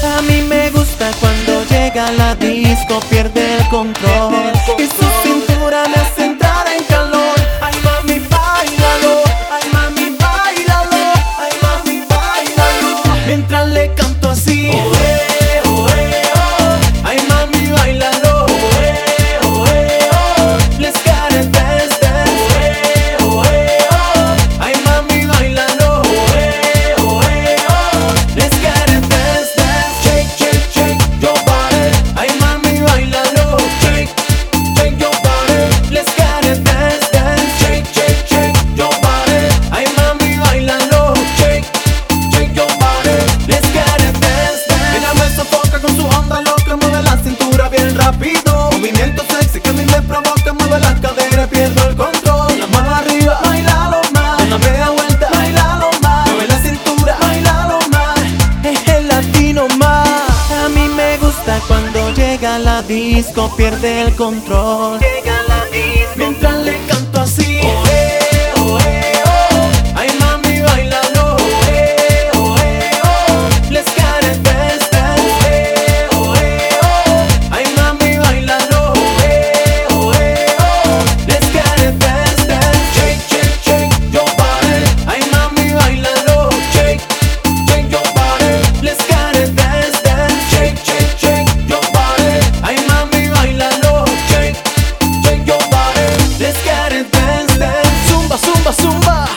A mí me gusta cuando llega la disco, pierde el control y su cintura me hace entrar en calor. Ay mami, báilalo, ay mami, báilalo, ay mami, báilalo. Mientras le canto así, oe, oe, oh. Ay mami, báilalo, oe, oe, oh. Let's get it, dance, dance, oe, oe, oh. Ay mami, báilalo, oe, oe, oh. Let's get it, dance, dance. Shake, shake, shake your body. Ay mami, báilalo, shake, shake your body. Let's get it, dance, dance. Shake, shake, shake your body. Ay mami, báilalo, shake, shake your body. Let's get it, dance, dance. Ella me sofoca con su onda loca, mueve la cintura bien rápido. Movimiento sexy que a mí me provoca, mueve la cadera, pierdo el control. La mano arriba, bailalo más. En la media vuelta, bailalo más. Mueve la cintura, bailalo más. Es el latino más. A mí me gusta cuando llega la disco, pierde el control. Llega la disco. Mientras le canto así, oe, oe, oh. Ay mami, bailalo, oe, oe, oh. Let's get it, dance, dance, oe, oe, oh. Ay mami, bailalo, oe, oe, oh. Let's get it, dance, dance. Shake, shake, shake your body. Ay mami, bailalo, shake, shake your body. Let's get it, dance, dance. Shake, shake, shake your body. Ay mami, bailalo, shake, shake your body. Let's get it, dance, dance. Zumba, zumba, zumba.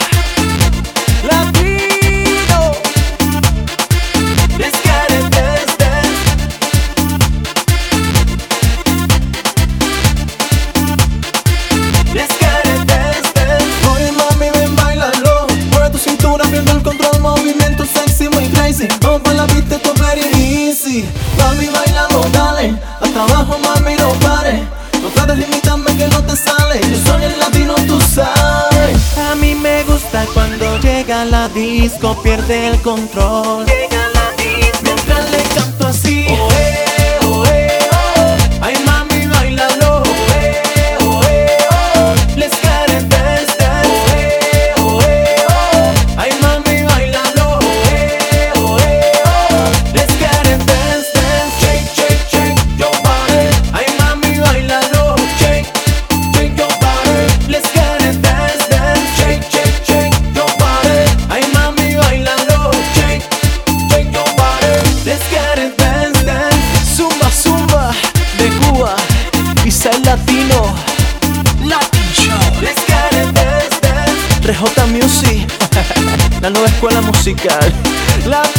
Latino. Let's get it, dance, dance. Let's get it, dance, dance. Oye mami, ven, bailalo. Mueve tu cintura, pierde el control. Movimiento sexy, muy crazy. Vamos pa' la pista, esto es very easy. Mami, bailalo, dale. Hasta abajo, mami, no pares. No trates de imitarme que no te sale. Yo soy el latino, tú sabes. A mí me gusta cuando llega la disco, pierde el control. Llega la disco. Mientras le canto así, oe, oe, oh. Ay mami, bailalo, oe, oe, oh. Let's get it, dance, dance, oe, oe, oh. Ay mami, bailalo, oe, oe, oh. Let's get it, dance, dance. Shake, shake, shake your body. Ay mami, bailalo, shake, shake your body. Let's get it, dance, dance. Shake, shake, shake your body. Ay mami, bailalo, shake, shake your body. Let's get it, dance, dance. Zumba, zumba de Cuba, Pizza Latino, Latin Show. Let's get it, dance, dance. 3J Music, la nueva escuela musical.